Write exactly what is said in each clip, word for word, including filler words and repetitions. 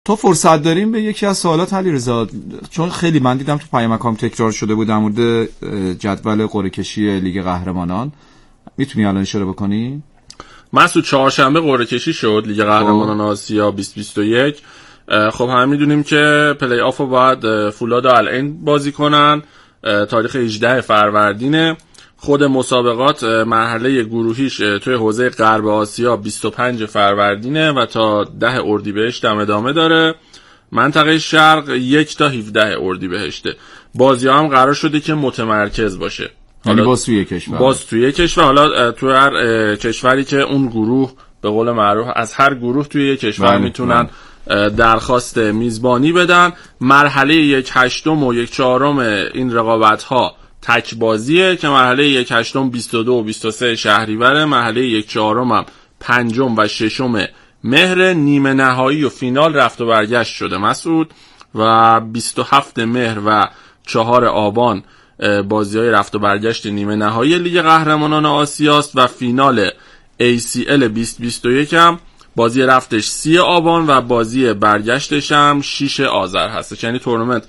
تو فرصت داریم به یکی از سوالات علیرضا، چون خیلی من دیدم تو پیامکام تکرار شده بود در مورد جدول قرعه کشی لیگ قهرمانان، میتونی الان اشاره بکنی؟ مسعود چهارشنبه قرعه کشی شد لیگ قهرمانان آسیا بیست بیست و یک. خب هم میدونیم که پلی آف رو باید فولاد و العین بازی کنن، تاریخ هجدهم فروردینه. خود مسابقات مرحله گروهیش توی حوزه غرب آسیا بیست و پنجم فروردینه و تا ده اردیبهشت هم ادامه داره. منطقه شرق یک تا هفدهم اردیبهشته. بازی‌ها هم قرار شده که متمرکز باشه، حالا باز توی کشور باز توی کشور حالا تو هر کشوری که اون گروه به قول معروف از هر گروه توی یک کشور میتونن درخواست میزبانی بدن. مرحله یک هشتم و یک چهارم این رقابت‌ها تک بازیه که مرحله یک هشتم بیست و دو و بیست و سه شهریوره، مرحله یک چهارم هم پنجم و ششم مهر، نیمه نهایی و فینال رفت و برگشت شده مسعود، و بیست و هفتم مهر و چهارم آبان بازی‌های رفت و برگشت نیمه نهایی لیگ قهرمانان آسیاست و فینال ای سی ال بیست بیست و یک هم بازی رفتش سی آبان و بازی برگشتش هم شش آذر هست. یعنی تورنمنت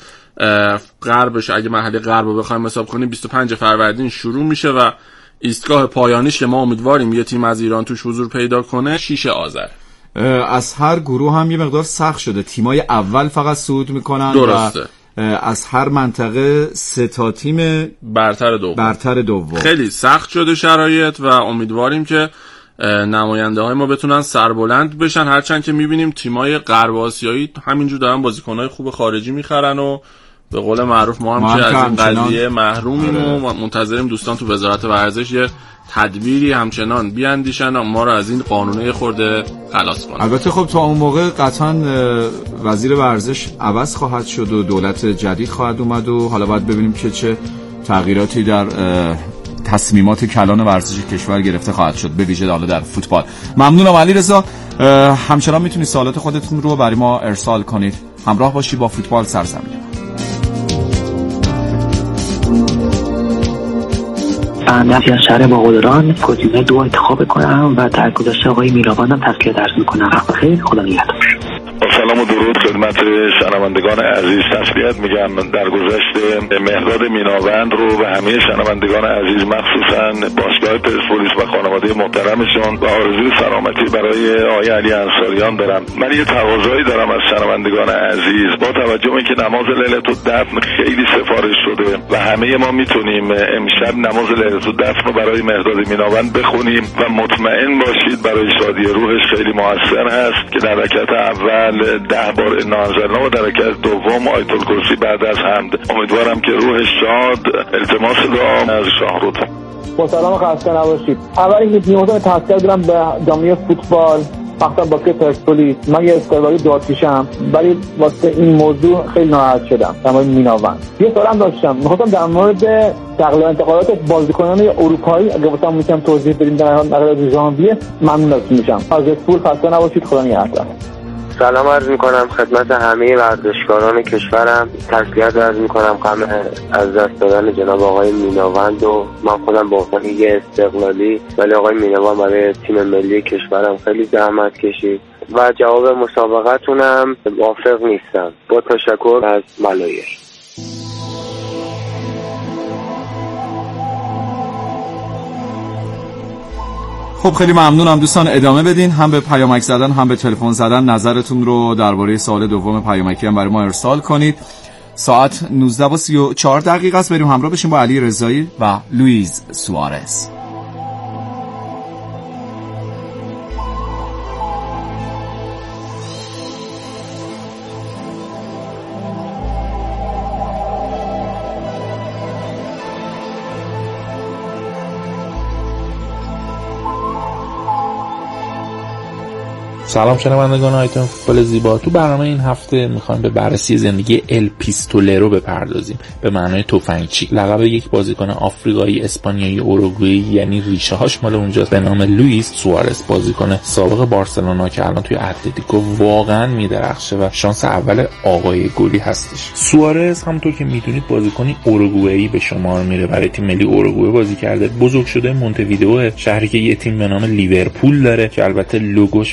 غربش اگه مرحله غرب رو بخوایم حساب کنیم بیست و پنجم فروردین شروع میشه و ایستگاه پایانیش که ما امیدواریم یه تیم از ایران توش حضور پیدا کنه شش آذر. از هر گروه هم یه مقدار سخت شده، تیمای اول فقط صعود میکنن. درسته. و از هر منطقه سه تا تیم برتر دوم برتر دوم خیلی سخت شده شرایط و امیدواریم که نماینده های ما بتونن سربلند بشن، هرچند که میبینیم تیمای غرب آسیایی همینجور دارن بازیکنهای خوب خارجی میخرن و به قول معروف ما هم, ما هم که از این قضیه محرومیم و منتظریم دوستان تو وزارت ورزش یه تدبیری همچنان بیاندیشن و ما رو از این قانونه خورده خلاص کنن. البته خب تا اون موقع قطعا وزیر ورزش عوض خواهد شد و دولت جدید خواهد اومد و حالا باید ببینیم که چه تغییراتی در تصمیمات کلان ورزش کشور گرفته خواهد شد، به ویژه حالا در فوتبال. ممنونم علیرضا. همچنان میتونید سوالات خودتون رو برای ما ارسال کنید. همراه باشی با فوتبال سرزمین. بنده از شهر باقلدران گزینه دو انتخاب کنم و در گذشته آقای میراوان هم تسکیه درس میکنم. خیلی خدا نگهدار. سلام و درود خدمت شنوندگان عزیز. تسلیت میگم در گذشته مهرداد میناوند رو و همه شنوندگان عزیز مخصوصا باشگاه پرسپولیس و خانواده محترمشون و آرزوی سلامتی برای آقای علی انصاریان دارم. من یه تقاضایی دارم از شنوندگان عزیز، با توجه به اینکه نماز لیلة الدفن خیلی سفارش شده و همه ما میتونیم امشب نماز لیلة الدفن رو برای مهرداد میناوند بخونیم و مطمئن باشید برای شادی روحش خیلی موثر هست که در رکعت اول ده بار انا انزلنا و در رکعت دوم آیت الکرسی بعد از حمد. امیدوارم که روح شاد. التماس دعا از شاهرخ. با سلام خسته نباشید. اول اینکه نیازم تحصیل دارم به جامعه فوتبال فقط با که پرسپولیس من یه استقلالی دادکشم، ولی واسه این موضوع خیلی ناراحت شدم در مورد میناوند. یه سوالم داشتم، می‌خواستم در مورد تقلیل انتقالات بازیکنان اروپایی اگه واسم میتونم توضیح بدیم در نقل ژانویه ممنون میشم. از پول خسته نباشید. خدا نگهدار. سلام عرض میکنم خدمت همه ورزشکاران کشورم. تسلیت عرض میکنم غم از دست دادن جناب آقای میناوند و من خودم به عنوان یه استقلالی، ولی آقای میناوند برای تیم ملی کشورم خیلی زحمت کشید و جواب مسابقتونم موافق نیستم. با تشکر از ملایش. خب خیلی ممنونم دوستان، ادامه بدین، هم به پیامک زدن هم به تلفن زدن نظرتون رو درباره سوال دوم پیامکی هم برای ما ارسال کنید. ساعت نوزده و سی و چهار دقیقه است. بریم همراه بشیم با علی رضایی و لوئیس سوارز. سلام شنوندگان آیتم فوتبال زیبا. تو برنامه این هفته میخوایم به بررسی زندگی ال پیستولرو بپردازیم، به معنای تفنگچی. لقب یک بازیکن آفریقایی اسپانیایی اوروگوئی، یعنی ریشه هاش مال اونجاست، به نام لوئیس سوارز، بازیکن سابق بارسلونا که الان توی اتلتیکو واقعا میدرخشه و شانس اول آقای گلی هستش. سوارز همونطور که میدونید بازیکنی اوروگوئی به شمار میره، برای تیم ملی اوروگوئه بازی کرده، بزرگ شده مونته‌ویدئو، شهری که یه تیم به نام لیورپول داره که البته لوگوش و لباس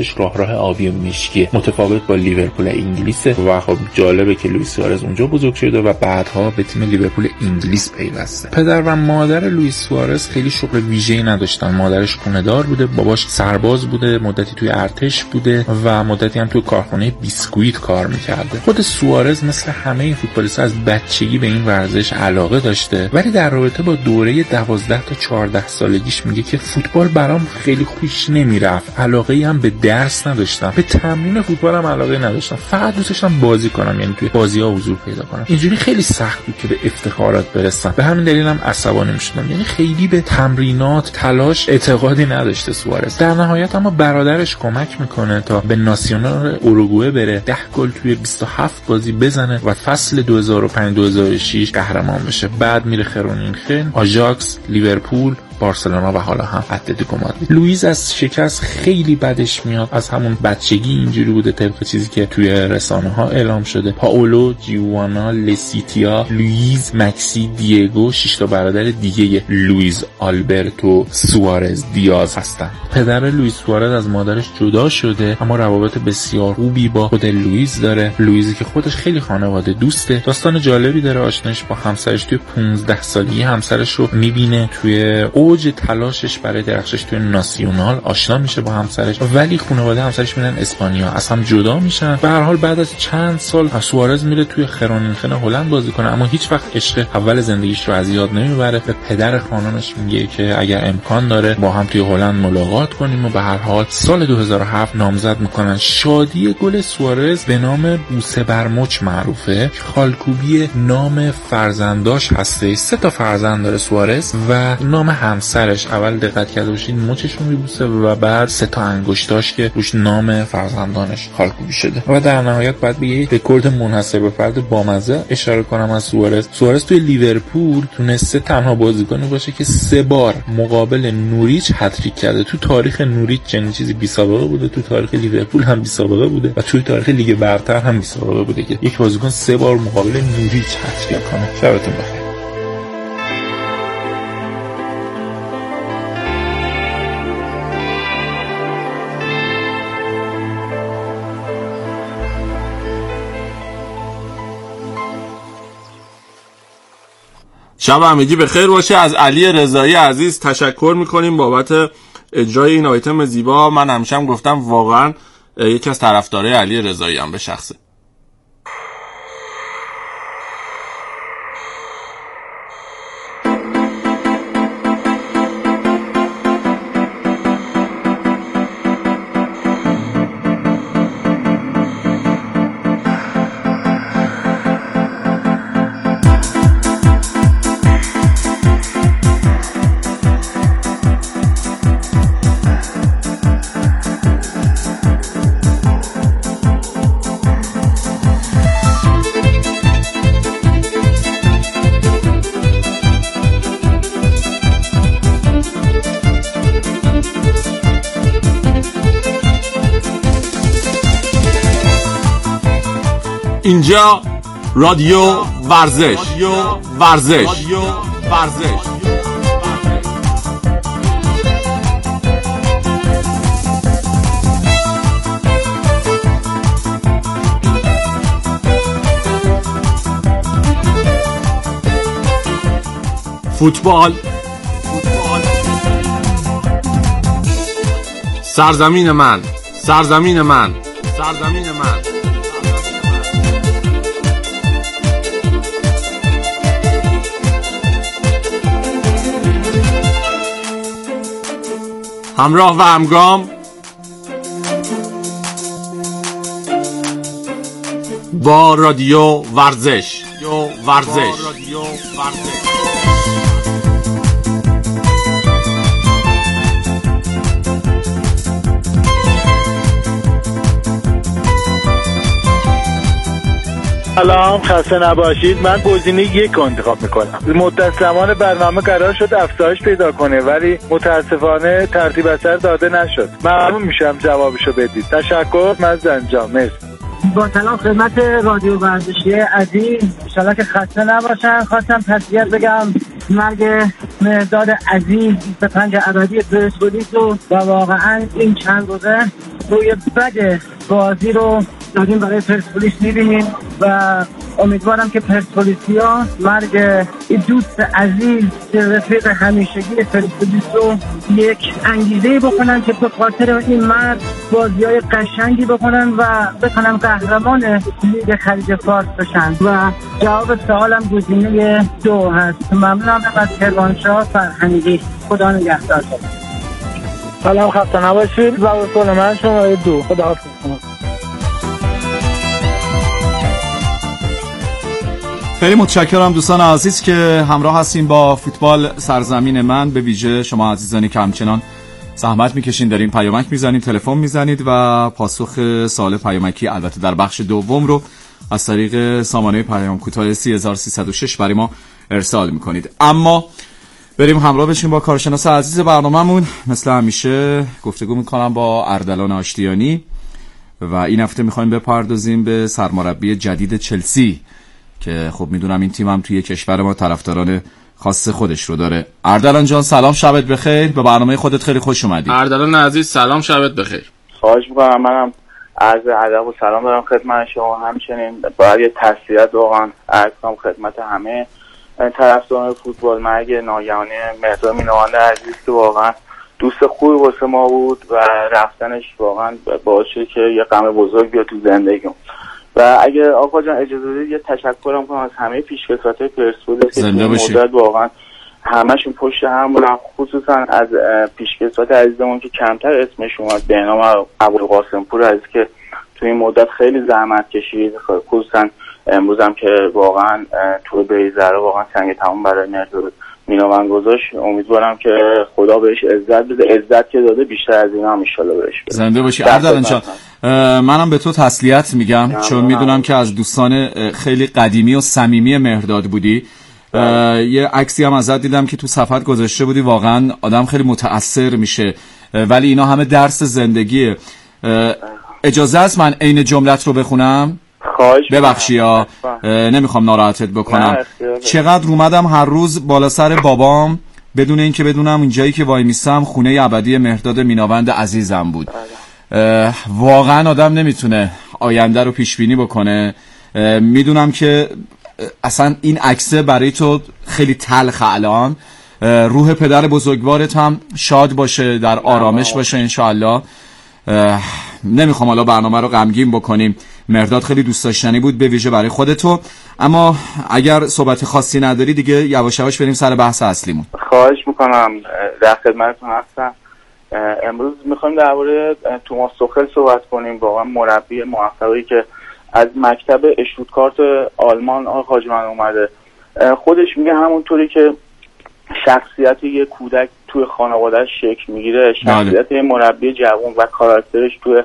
لباسش راه راه آبی و مشکی، متفاوت با لیورپول انگلیس و خب جالبه که لوئیس سوارز اونجا بزرگ شده و بعدها به تیم لیورپول انگلیس پیوسته. پدر و مادر لوئیس سوارز خیلی شغل ویژه‌ای نداشتن. مادرش خونه‌دار بوده، باباش سرباز بوده، مدتی توی ارتش بوده و مدتی هم توی کارخونه بیسکویت کار می‌کرده. خود سوارز مثل همه فوتبالیست‌ها از بچگی به این ورزش علاقه داشته، ولی در رابطه با دوره دوازده تا چهارده سالگیش میگه که فوتبال برام خیلی خوش نمیرفت، علاقه‌ای هم به درس نداشتم، به تمرین فوتبال هم علاقه نداشتم، فقط دوست داشتم بازی کنم، یعنی توی بازی‌ها حضور پیدا کنم. اینجوری خیلی سخت بود که به افتخارات برسم. به همین دلیل هم عصبانی میشدم، یعنی خیلی به تمرینات، تلاش اعتقادی نداشته سوارز. در نهایت اما برادرش کمک میکنه تا به ناسیونال اوروگوئه بره، ده گل توی بیست و هفت بازی بزنه و فصل دو هزار و پنج دو هزار و شش قهرمان بشه. بعد میره خرونینخن، آژاکس، لیورپول، بارسلونا و حالا هم اتلتیکو مادرید. لوئیس از شکست خیلی بدش میاد، از همون بچگی اینجوری بوده طبق چیزی که توی رسانه ها اعلام شده. پائولو، جیوانا، لسیتیا، لوئیس، مکسی، دیگو، شش تا برادر دیگه لوئیس آلبرتو سوارز دیاز هستن. پدر لوئیس سوارز از مادرش جدا شده اما روابط بسیار خوبی با خود لوئیس داره. لوئیسی که خودش خیلی خانواده دوسته. داستان جالبی داره، آشناش با همسرش توی پانزده سالگی همسرش رو میبینه، توی اوج تلاشش برای درخشش توی ناسیونال آشنا میشه با همسرش، ولی خانواده همسرش میرن اسپانیا، از هم جدا میشن. به هر حال بعد از چند سال سوارز میره توی خرونینخن هلند بازی کنه، اما هیچ وقت عشق اول زندگیش رو از یاد نمیبره. به پدر خانمش میگه که اگر امکان داره با هم توی هلند ملاقات کنیم و به هر حال سال دو هزار و هفت نامزد میکنن. شادی گل سوارز به نام بوسه بر مچ معروفه، خالکوبی نام فرزنداش هسته. سه تا فرزند داره سوارز و نام همسرش، اول دقت کرده باشین مچش رو میبوسه و بعد سه تا انگشتاش که روش نام فرزندانش خالکوبی شده. و در نهایت بعد به یه رکورد منحصر به فرد بامزه اشاره کنم از سوارز. سوارز توی لیورپول تونسته تنها بازیکنی باشه که سه بار مقابل نوریچ هتریک کرده. تو تاریخ نوریچ چنین چیزی بی سابقه بوده، تو تاریخ لیورپول هم بی سابقه بوده و توی تاریخ لیگ برتر هم بی سابقه بوده که یک بازیکن سه بار مقابل نوریچ هتریک کنه. شبتون بخیر. شب همگی به خیر باشه. از علی رضایی عزیز تشکر میکنیم بابت اجرای این آیتم زیبا. من همیشه هم گفتم واقعا یکی از طرفدارای علی رضایی هم به شخصه. اینجا رادیو ورزش ورزش ورزش فوتبال سرزمین من سرزمین من سرزمین من همراه و همگام با رادیو ورزش ورزش سلام، خسته نباشید. من گزینه یک انتخاب میکنم. مدت زمان برنامه قرار شد افزایش پیدا کنه ولی متاسفانه ترتیب اثر داده نشد. ممنون میشم جوابشو بدید. تشکر. مزدن جان، مرسی. با سلام خدمت رادیو ورزشی عزیز، انشالله که خسته نباشن. خواستم تسلیت بگم مرگ مهرداد عزیز به پنج ابدی پرسپولیس و واقعا این چند روزه روی بد بازی رو داریم برای پرسپولیس می‌بینیم و امیدوارم که پرسپولیسیا مرگ این دوست عزیز رفیق همیشگی پرسپولیس رو یک انگیزه بکنن که به خاطر این مرد بازی‌های قشنگی بکنن و بتونن قهرمان لیگ خلیج فارس بشن. و جواب سوالم گزینه دو هست. ممنونم از کرمانشاه فرهنگی. خدا نگهدار. سلام، خسته نباشید. جواب سوال من شماره دو. خدا حافظ. خیلی متشکرم دوستان عزیز که همراه هستین با فوتبال سرزمین من، به ویژه شما عزیزانی که همچنان زحمت میکشین دارین پیامک میزنید، تلفن میزنید و پاسخ سوال پیامکی البته در بخش دوم رو از طریق سامانه پیام کوتاه سه هزار و سیصد و شش برای ما ارسال میکنید. اما بریم همراه بشیم با کارشناس عزیز برنامه‌مون. مثل همیشه گفتگو میکنم با اردلان آشتیانی و این هفته میخوایم بپردازیم به سرمربی جدید چلسی که خب میدونم این تیم هم توی کشور ما طرفداران خاص خودش رو داره. اردلان جان سلام، شبت بخیر. به برنامه خودت خیلی خوش اومدی. اردلان عزیز سلام، شبت بخیر. خواهش می‌کنم. منم عرض ادب و سلام دارم خدمت شما. همچنین باید یه تسلیت واقعا عرض کنم خدمت همه طرفداران فوتبال مرگ ناگهانی مهداد میناوند عزیز که واقعا دوست خوبی واسه ما بود و رفتنش واقعا باعث شد که یه غم بزرگ بیاد تو زندگیم. و اگه آقا جان اجازه بدید یه تشکرم کنم از همه پیشکسوتای پرسپولیس که این مدت واقعا همشون پشت هم بودن، خصوصا از پیشکسوت عزیزمون که کمتر اسمش اومد به نام ابوالقاسم پور عزیز که تو این مدت خیلی زحمت کشید، خصوصا امروز هم که واقعا تو بیزره واقعا سنگ تمام برای مهداد میناوند گذاشت. امیدوارم که خدا بهش عزت بده، عزت که داده بیشتر از اینا هم ان شاءالله بهش بده. زنده باشی اردلان جان. منم به تو تسلیت میگم چون میدونم که از دوستان خیلی قدیمی و صمیمی مهداد بودی. یه عکسی هم ازت دیدم که تو صفحت گذاشته بودی، واقعا آدم خیلی متأثر میشه، ولی اینا همه درس زندگیه. اجازه است من عین جملت رو بخونم؟ ببخشی یا نمیخوام ناراحتت بکنم. چقدر اومدم هر روز بالا سر بابام بدون اینکه بدونم اونجایی که وای میستم خونه ابدی مهداد میناوند عزیزم بود. واقعا آدم نمیتونه آینده رو پیش بینی بکنه. میدونم که اصلا این عکسه برای تو خیلی تلخ الان. روح پدر بزرگوارت هم شاد باشه، در آرامش باشه انشاءالله. نمیخوام حالا برنامه رو غمگین بکنیم. مهداد خیلی دوست داشتنی بود به ویژه برای خودتو، اما اگر صحبت خاصی نداری دیگه یواش یواش بریم سر بحث اصلیمون. خواهش میکنم، در خدمتتون هستم. امروز میخوایم درباره توماس توخل صحبت کنیم، واقعا مربی موفقی که از مکتب اشتوتگارت آلمان آقای حاجی‌من اومده. خودش میگه همونطوری که شخصیت یه کودک توی خانواده‌اش شکل میگیره، شخصیت یه مربی جوان و کاراکترش توی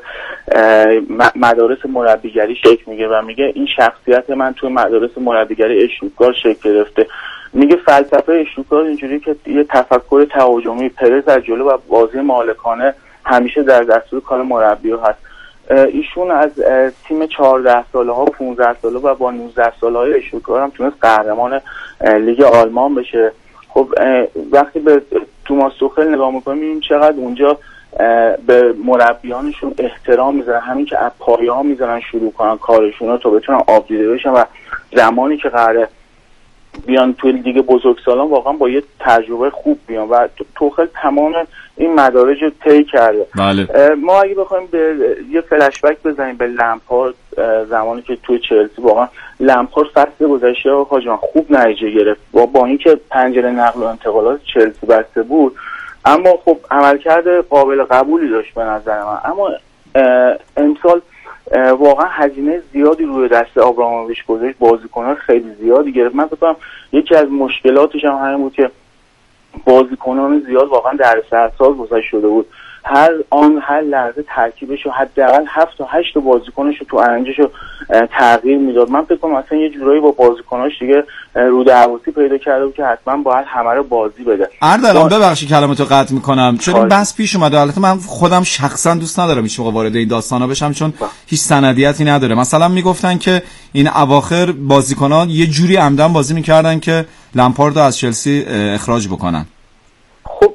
مدارس مربیگری شکل میگیره و میگه این شخصیت من توی مدارس مربیگری اشتوتگارت شکل گرفته. میگه فلسفه اشتوتگارت اینجوری که یه تفکر تهاجمی، پرس از جلو و بازی مالکانه همیشه در دستور کار مربی‌ها هست. ایشون از تیم چهارده ساله ها، پانزده ساله و با نوزده ساله های اشتوتگارت هم تونست قهرمان لیگ آلمان بشه. خب وقتی به توماس توخل نگاه میکنیم میبینیم چقدر اونجا به مربیانشون احترام میذارن، همین که از پایه ها میذارن شروع کنن کارشون رو تا بتونن آب دیده بشن و زمانی که قراره بیان توی لیگ بزرگسالان واقعا با یه تجربه خوب بیان و توخل تمام این مدارج رو طی کرده. بله. ما اگه بخوایم به یه فلش بک بزنیم به لمپارد، زمانی که توی چلسی واقعا لمپارد فصل گذشته آقا خوب نتیجه گرفت با با اینکه پنجره نقل و انتقالات چلسی بسته بود، اما خب عملکرد قابل قبولی داشت به نظر من. اما امسال واقعا هزینه زیادی روی دست آبراموویچ گذاشت، بازیکنان خیلی زیادی گرفت. من فکر کنم یکی از مشکلاتش هم همین بود که بازیکنان زیاد واقعا در سرساز گذاشته شده بود. هر آن هر لحظه ترکیبش رو حداقل هفت تا هشت تا بازیکنش رو تو ارنجش رو تغییر میداد. من فکر کنم اصلا یه جورایی با بازیکناش دیگه رو دعواسی پیدا کرده بود که حتما باید همه رو بازی بده. اردلان ببخشید کلامتو قطع میکنم چون این بحث پیش اومده. البته من خودم شخصا دوست ندارم هیچ موقع وارد این داستانا بشم چون با. هیچ سندیتی نداره. مثلا میگفتن که این اواخر بازیکنان یه جوری عمدن بازی میکردن که لمپارد رو از چلسی اخراج بکنن. خب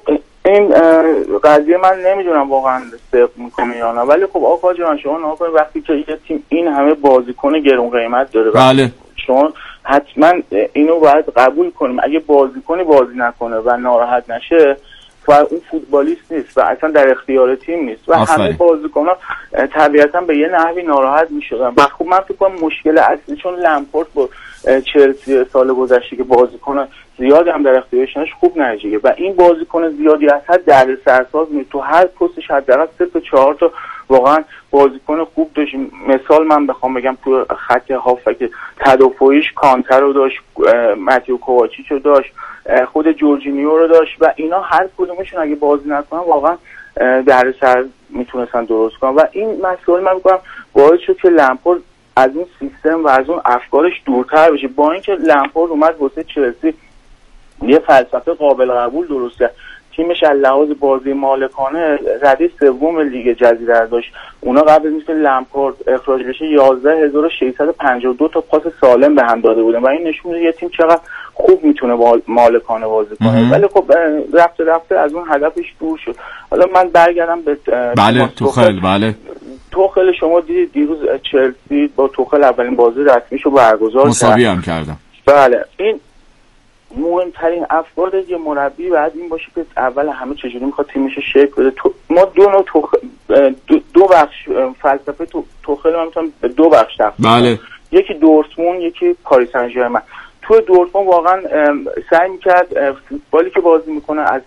این قضیه من نمیدونم واقعا صدق میکنه یا نه، ولی خب آقا جان شما نگاه کنید وقتی که یه تیم این همه بازیکن گرون قیمت داره، بله شما حتما اینو باید قبول کنیم. اگه بازیکنی بازی نکنه و ناراحت نشه و اون فوتبالیست نیست و اصلا در اختیار تیم نیست و آفره. همه بازیکن‌ها طبیعتا به یه نحوی ناراحت میشدن و خب من فکر کنم مشکل اصلی چون لمپارد با چلسی سال گذشته که بازیکن زیاد هم در اختیارش خوب نتیجه و این بازیکن زیادی از حد در سرساز می تو هر پستش حداقل سه تا چهار تا واقعا بازیکن خوب داشت. مثال من بخوام بگم تو خط هافک تدافعیش کانتر رو داشت، ماتیو کوواچیچ رو داشت، خود جورجینیو رو داشت و اینا هر کدومشون اگه بازی نکنن واقعا در سر میتونستن درست کنن و این مسئله من میگم باعث شد که لمپارد از اون سیستم و از اون افکارش دورتر بشه. با اینکه لمپارد اومد واسه چلسی یه فلسفه قابل قبول درست کرد، تیمش از لحاظ بازی مالکانه رده سوم لیگ جزیره داشت. اونا قبل از اینکه لمپارد اخراج بشه یازده هزار و ششصد و پنجاه و دو تا پاس سالم به هم داده بودن و این نشون میده یه تیم چقدر خوب میتونه مالکانه بازی کنه. ولی خب رفته رفته از اون هدفش دور شد. حالا من برگردم به بله توخل. بله توخل شما دیدید دیروز چلسی با توخل اولین بازی رسمیشو برگزار کرد، مساوی هم کردم. بله این مهمترین افکار یه مربی بعد این باشه که اول همه چجوری میخواد تیمش رو شکل بده. ما دو نوع توخ... دو, دو بخش فلسفه تو... توخل من میتونم به دو بخش تقسیم کنم. بله. یکی دورتموند یکی پاریس سن ژرمن. تو دورتموند واقعا سعی میکرد فوتبالی که بازی میکنه از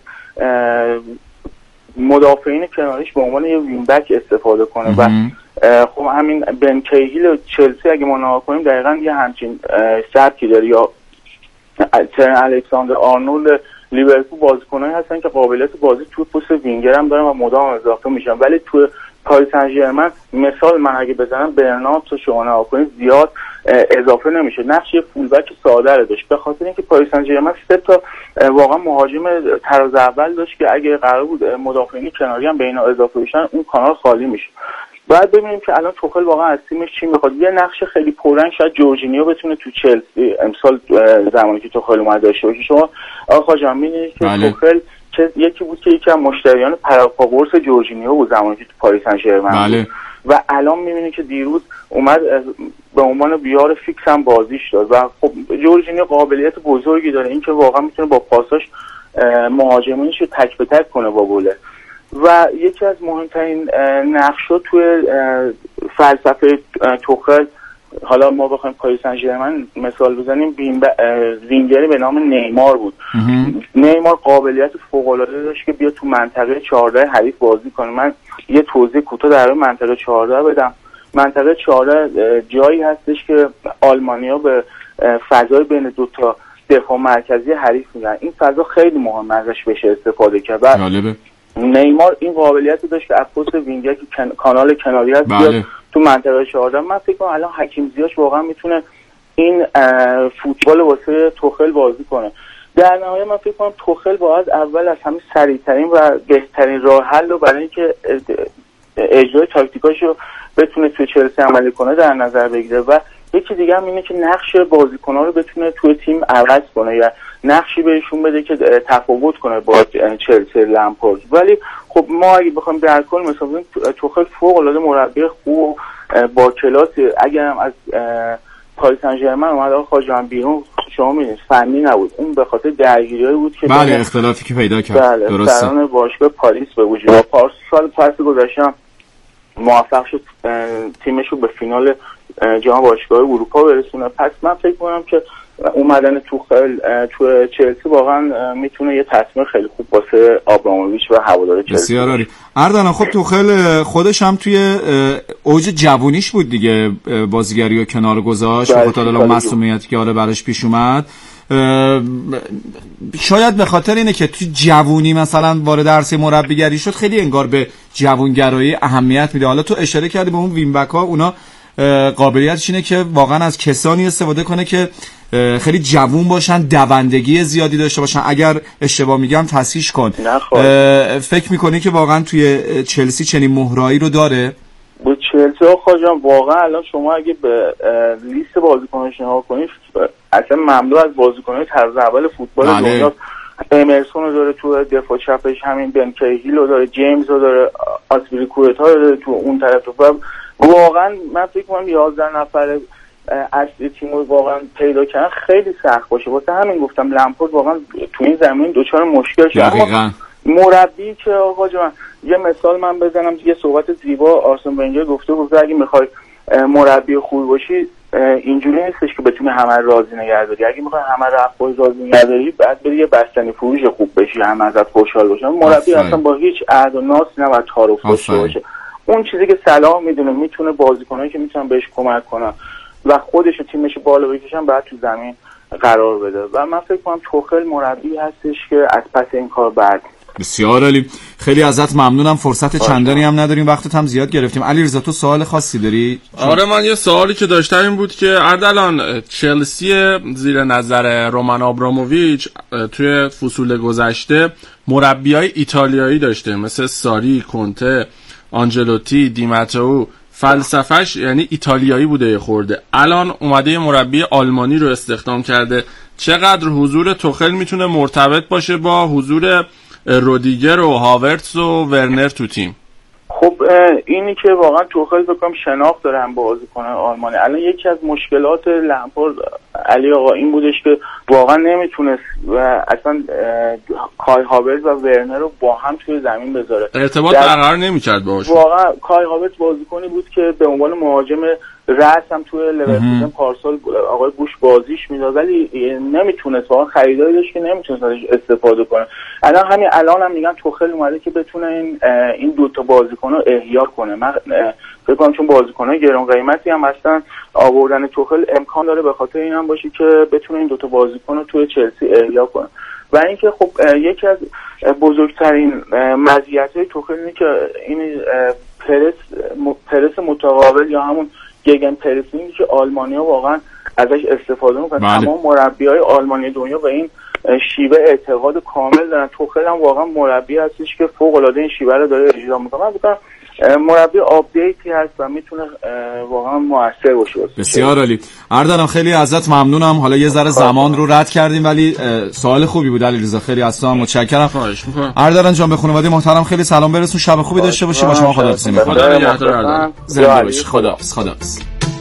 مدافعین کناریش به عنوان یه وین بک استفاده کنه و خب همین بن کیهیل چلسی اگه ما نگاه کنیم دقیقاً یه همچین سبکی داره، یا ترن الکساندر آرنولد لیورپول بازیکنایی هستن که قابلیت بازی توی پست وینگر هم دارن و مدام اضافه میشن، ولی توی پاریس سن ژرمن مثال من اگه بزنم برنارد تو شما نگاه کنید زیاد اضافه نمیشه، نقش یه فولبک ساده رو داشت به خاطر اینکه پاریس سن ژرمن سه تا واقعا مهاجم طراز اول داشت که اگه قرار بود مدافعین کناری هم به اینا اضافه بشن اون کانال خالی میشه. باید ببینیم که الان توخل واقعا از تیمش چی میخواد. یه نقش خیلی پررنگ شاید جورجینیو بتونه تو چلسی امسال زمانی که توخل اومد داشته باشه. شما آقا جان می‌بینید که بله. توخل که یکی بود که یکی از مشتریان پراپاگورس جورجینیو بود زمانی که تو پاریس سن ژرمن بله. و الان می‌بینید که دیروز اومد به عنوان بیار فیکس هم بازیش داد و خب جورجینیو قابلیت بزرگی داره، اینکه واقعا میتونه با پاساش مهاجمینش رو تک به تک کنه با گله. و یکی از مهمترین نقشا توی فلسفه توخل، حالا ما بخوایم پاریس سن ژرمن مثال بزنیم، وینگری به نام نیمار بود. نیمار قابلیت فوق‌العاده داشت که بیا تو منطقه چهارده حریف بازی کنه. من یه توضیح کوتاه در منطقه چهارده بدم. منطقه چهارده جایی هستش که آلمانیا به فضای بین دو تا دفاع مرکزی حریف میگن. این فضا خیلی مهمه ازش بشه استفاده کرد. جالبه. نیمار این قابلیت داشت که از پست وینگر که کن... کانال کناری هست بله. تو منطقه چهارده. من فکر کنم الان حکیم زیاش واقعا میتونه این فوتبال واسه توخل بازی کنه. در نهایت من فکر کنم توخل باید اول از همه سریعترین و بهترین راه حل رو برای اینکه اجرای تاکتیکاشو بتونه توی چلسی عملی کنه در نظر بگیره و یکی دیگه هم اینه که نقش بازیکن‌ها رو بتونه توی تیم عوض کنه یا نقشی بهشون بده که تفاوت کنه با چلسی لمپارد. ولی خب ما اگه بخوایم در کل مثلا توخل فوق‌العاده مربی خوب با کلاسی، اگر هم از پاریس سن ژرمن اومد آقا جان بیرون شما می‌بینید فنی نبود، اون به خاطر درگیریایی بود که بله اختلافی که پیدا کرد. بله درسته. سران باشگاه پاریس به وجود و پارسال پس گذشته موفق شد تیمش رو به فینال جام باشگاه اروپا برسونه. پس من فکر کنم که اومدن توخل تو چلسی واقعا میتونه یه تصمیم خیلی خوب واسه آبراموویچ و هوادار چلسی. بسیار عالی. اردلان خب توخل خودش هم توی اوج جوونیش بود دیگه، بازیگری رو کنار گذاشت به خاطر مسئولیتی که حالا براش پیش اومد. شاید به خاطر اینه که تو جوونی مثلا وارد عرصه مربیگری شد، خیلی انگار به جوونگرایی اهمیت میده. حالا تو اشاره کردی به اون وین بک ها، اونا قابلیتش اینه که واقعا از کسانی استفاده کنه که خیلی جوون باشن، دوندگی زیادی داشته باشن. اگر اشتباه میگم تصحیح کن. فکر میکنی که واقعا توی چلسی چنین مهرایی رو داره؟ با چلسی آقا جان واقعا الان شما اگه به لیست بازیکناش نگاه کنید اصلا مملو از بازیکن‌های طراز اول فوتبال دنیا. امرسون رو داره تو دفاع چپش، همین بن کیهیل رو داره، جیمز رو داره، آسپلیکوئتا رو داره تو اون طرف. و واقعا من فکر کنم یازده نفر اصلی تیم رو واقعا پیدا کردن خیلی سخت باشه. واسه همین گفتم لمپارد واقعا تو این زمین دوچار مشکل شد. اما مربی که آقا جان، یه مثال من بزنم، یه صحبت زیبا آرسن ونگر گفته گفته اگه میخوای مربی خوب باشی اینجوری نیستش که بتونی همه راضی نگه داری. اگه میخوای همه رو راضی نگه داری بعد بری یه بستنی فروش خوب بشی، همه ازت خوشحال باشن. مربی اصلا با هیچ عهد و ناسی نباید تعارف داشته باشه. اون چیزی که صلاح میدونه میتونه بازیکنایی که میتونن بهش کمک کنن و خودش و تیمش بالا بکشن بعد تو زمین قرار بده. و من فکر کنم توخل مربی هستش که از پس این کار بعد. بسیار عالی، خیلی ازت ممنونم. فرصت چندانی هم نداریم، وقتت هم زیاد گرفتیم. علیرضا تو سوال خاصی داری؟ آره من یه سوالی که داشتم این بود که اردلان چلسی زیر نظر رومان آبراموویچ توی فصول گذشته مربیای ایتالیایی داشته، مثل ساری، کنته، آنجلوتی، دیماتئو. فلسفهش یعنی ایتالیایی بوده یه خورده. الان اومده یه مربی آلمانی رو استخدام کرده. چقدر حضور توخل میتونه مرتبط باشه با حضور رودیگر و هاورتس و ورنر تو تیم؟ خب اینی که واقعا توخل بکنم شناخت داره هم بازیکن آلمانی. الان یکی از مشکلات لمپارد علی آقا این بودش که واقعا نمیتونست و اصلا کای هاورتس و ورنر رو با هم توی زمین بذاره، ارتباط برقرار نمیکرد باهاش. واقعا کای هاورتس بازیکنی بود که به عنوان مهاجم رأس هم توی لیورپول پارسال آقای بوش بازیش میداد، ولی نمیتونست، واقعا خریداری داشت که نمیتونست ازش استفاده کنه. الان همین الان هم میگن توخل اومده که بتونه این این دو تا بازیکن رو احیا کنه. من فکر کنم چون بازیکن‌های گران قیمتی هم هستن، آوردن توخل امکان داره به خاطر این هم باشه که بتونه این دو تا بازیکن رو توی چلسی احیا کنه. و اینکه خب یکی از بزرگترین مزیت‌های توخل اینه که این پرس پرس متقابل یا همون گگن پرسینگی که آلمانی‌ها واقعا ازش استفاده می‌کنن. تمام مربیای آلمانی دنیا به این شیوه اعتقاد کامل دارن. توخل هم واقعا مربی هستش که فوق‌العاده این شیوه رو داره اجرا می‌کنه. من مربی آپدیتی هست و میتونه واقعا موثر باشه. بسیار عالی. اردلان خیلی ازت ممنونم. حالا یه ذره زمان رو رد کردیم ولی سوال خوبی بود علیرضا، خیلی از تو هم متشکرم. خواهش می‌کنم. اردلان جان به خانواده محترم خیلی سلام برسون، شب خوبی داشته باشی. با شما خداحافظی می‌کنم. خدا نگهدار اردلان. زنده باشی. خداحافظ. خداحافظ.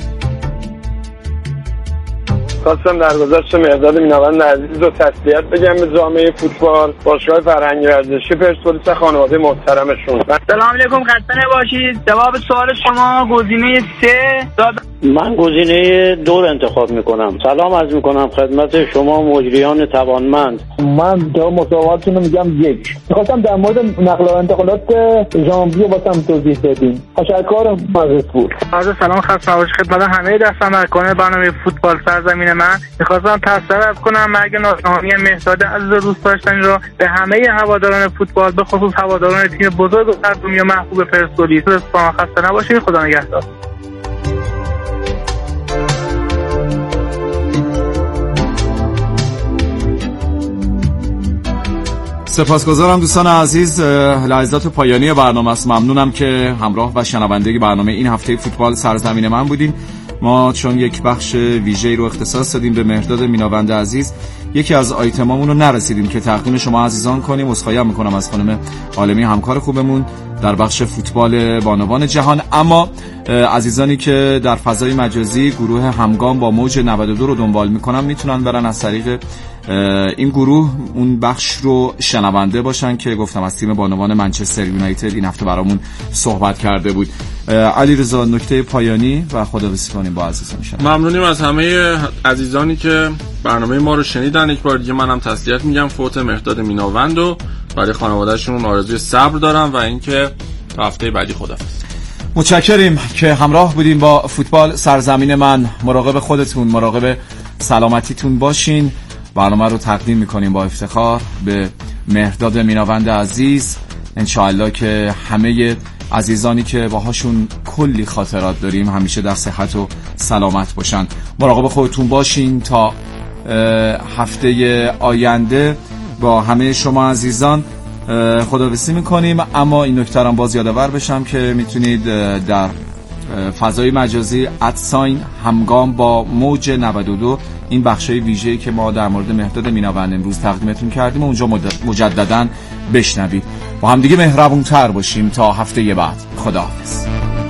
خواستم در گذشت مهرداد میناوند عزیز رو تسلیت بگم به جامعه فوتبال، باشگاه فرهنگی ورزشی پرسپولیس و خانواده محترمشون. سلام علیکم، خسته نباشید. جواب سوال شما گزینه سه دادم. من گزینه دو رو انتخاب میکنم. سلام عرض میکنم خدمت شما مجریان توانمند. من جواب مسابقاتتون رو میگم یک. میخواستم در مورد نقل و انتقالات ژانویه واسم توضیح بدین. تشکر مجلس بود. عرض سلام خسته نباشید خدمت همه دست‌اندرکاران برنامه فوتبال سرزمین من. میخواستم تسلیت کنم مرگ ناگهانی مهرداد عزیز و دوست داشتنی رو به همه هواداران فوتبال، به خصوص هواداران تیم بزرگ و قدیمی و محبوب پرسپولیس. خسته نباشید. خدا نگهدار. سپاسگزارم دوستان عزیز. لحظات پایانی برنامه است. ممنونم که همراه و شنونده برنامه این هفته فوتبال سرزمین من بودین. ما چون یک بخش ویژه‌ای رو اختصاص دادیم به مهرداد میناوند عزیز، یکی از آیتمامون رو نرسیدیم که تقدیم شما عزیزان کنیم. عذرخواهی میکنم از خانم عالمی همکار خوبمون در بخش فوتبال بانوان جهان. اما عزیزانی که در فضای مجازی گروه همگام با موج نود و دو رو دنبال میکنن میتونن برن از طریق این گروه اون بخش رو شنونده باشن که گفتم از تیم بانوان منچستر یونایتد این هفته برامون صحبت کرده بود. علیرضا نکته پایانی و خداحافظی کنیم با عزیزان شما. ممنونیم از همه عزیزانی که برنامه ما رو شنیدن. یک بار دیگه منم تسلیت میگم فوت مهرداد میناوند و برای خانواده‌شون آرزوی صبر دارم و اینکه تا هفته بعدی خداحافظ. متشکریم که همراه بودیم با فوتبال سرزمین من. مراقب خودتون، مراقب سلامتیتون باشین. برنامه رو تقدیم میکنیم با افتخار به مهرداد میناوند عزیز. انشاءالله که همه عزیزانی که باهاشون کلی خاطرات داریم همیشه در صحت و سلامت باشن. مراقب خودتون باشین. تا هفته آینده با همه شما عزیزان خداحافظی میکنیم. اما این نکته رو باز یادآور بشم که میتونید در فضای مجازی ادساین همگام با موج نود و دو. این بخشای ویژه‌ای که ما در مورد مهرداد میناوند امروز تقدیمتون کردیم اونجا مجدداً بشنوید. با هم دیگه مهربون‌تر باشیم تا هفته بعد. خداحافظ.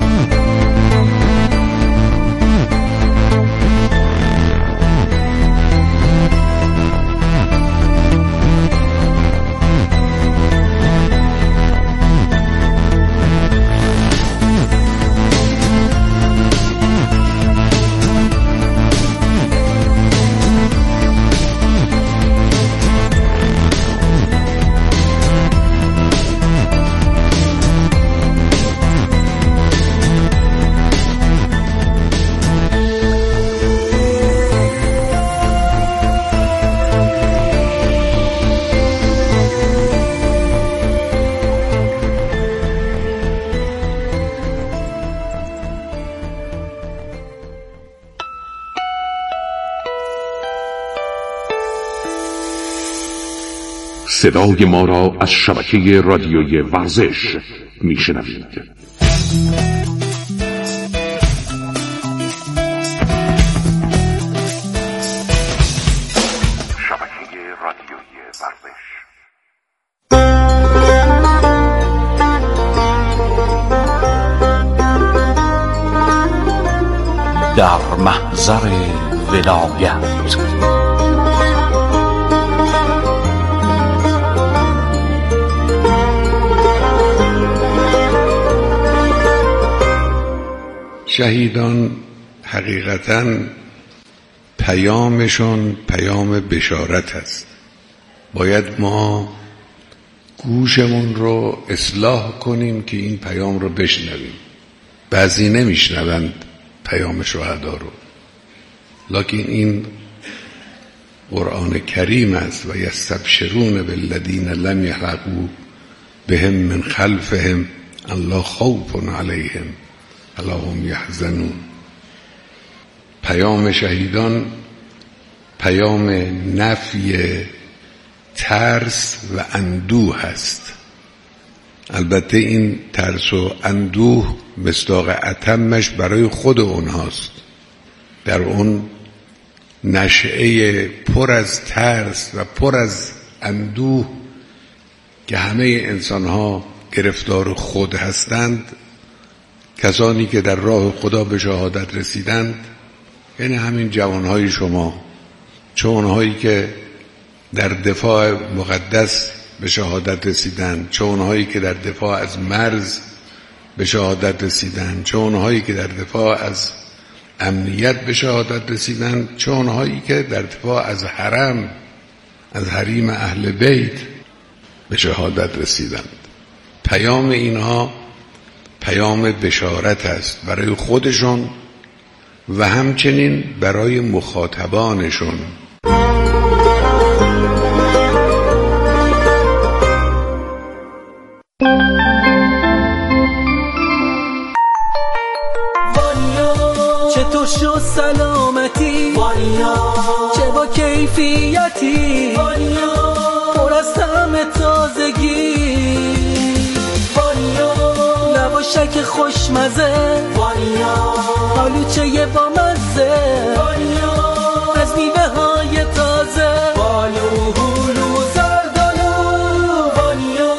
صدای ما را از شبکه رادیوی ورزش میشنوید. شبکه رادیوی ورزش. در محضر ولایت شهیدان حقیقتاً پیامشون پیام بشارت است. باید ما گوشمون رو اصلاح کنیم که این پیام رو بشنویم. بعضی نمیشنوند پیام شهدا رو، لکن این قرآن کریم است و یستبشرون بالذین لم یلحقوا بهم من خلفهم الا خوف علیهم الا هم یحزنون. پیام شهیدان پیام نفی ترس و اندوه است. البته این ترس و اندوه مصداق اتمش برای خود اونهاست. در اون نشعه پر از ترس و پر از اندوه که همه انسانها گرفتار خود هستند، کسانی که در راه خدا به شهادت رسیدند، یعنی همین جوانهای شما، چه اونهایی که در دفاع مقدس به شهادت رسیدند، چه اونهایی که در دفاع از مرز به شهادت رسیدند، چه اونهایی که در دفاع از امنیت به شهادت رسیدند، چه اونهایی که در دفاع از حرم، از حریم اهل بیت به شهادت رسیدند. پیام اینها پیام بشارت است برای خودشون و همچنین برای مخاطبانشون. چطور شد سلامتی چه با کیفیتی پر از طعم تازگی لواشک خوشمزه آلوچه با مزه از میوه های تازه بالو هلو زردالو وانیا.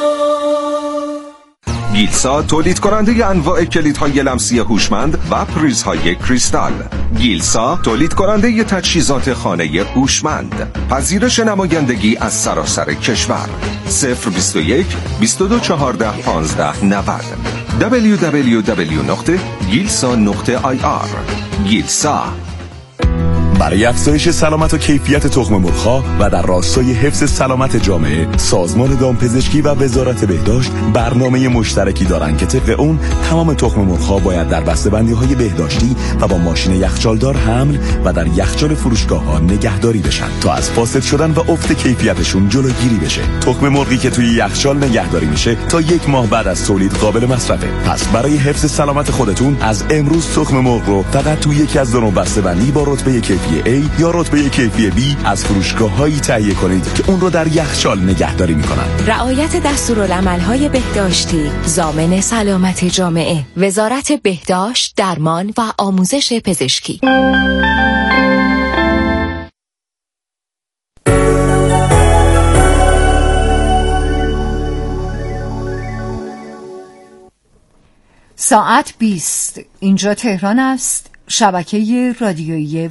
گیلسا تولید کننده انواع کلیدهای لمسی هوشمند و پریزهای کریستال. گیلسا تولید کننده تجهیزات خانه هوشمند. پذیرش نمایندگی از سراسر کشور. صفر بیست و یک بیست و دو چهارده پانزده نود. دبلیو دبلیو دبلیو نقطه گیلسا نقطه آی آر. گیلسا. برای افزایش سلامت و کیفیت تخم مرغ‌ها و در راستای حفظ سلامت جامعه، سازمان دامپزشکی و وزارت بهداشت برنامه مشترکی دارند که طبق اون تمام تخم مرغ‌ها باید در بسته‌بندی‌های بهداشتی و با ماشین یخچالدار حمل و در یخچال فروشگاه‌ها نگهداری بشن تا از فاسد شدن و افت کیفیتشون جلوگیری بشه. تخم مرغی که توی یخچال نگهداری میشه تا یک ماه بعد از تولید قابل مصرفه. پس برای حفظ سلامت خودتون از امروز تخم مرغ رو فقط توی یکی از دو نوع بسته‌بندی با رتبه کیفیت کیفی A یا رتبه کیفی B از فروشگاه‌هایی تهیه کنید که اون رو در یخچال نگهداری می‌کنن. رعایت دستورالعمل‌های بهداشتی ضامن سلامت جامعه. وزارت بهداشت، درمان و آموزش پزشکی. ساعت بیست. اینجا تهران است. شبکه رادیویی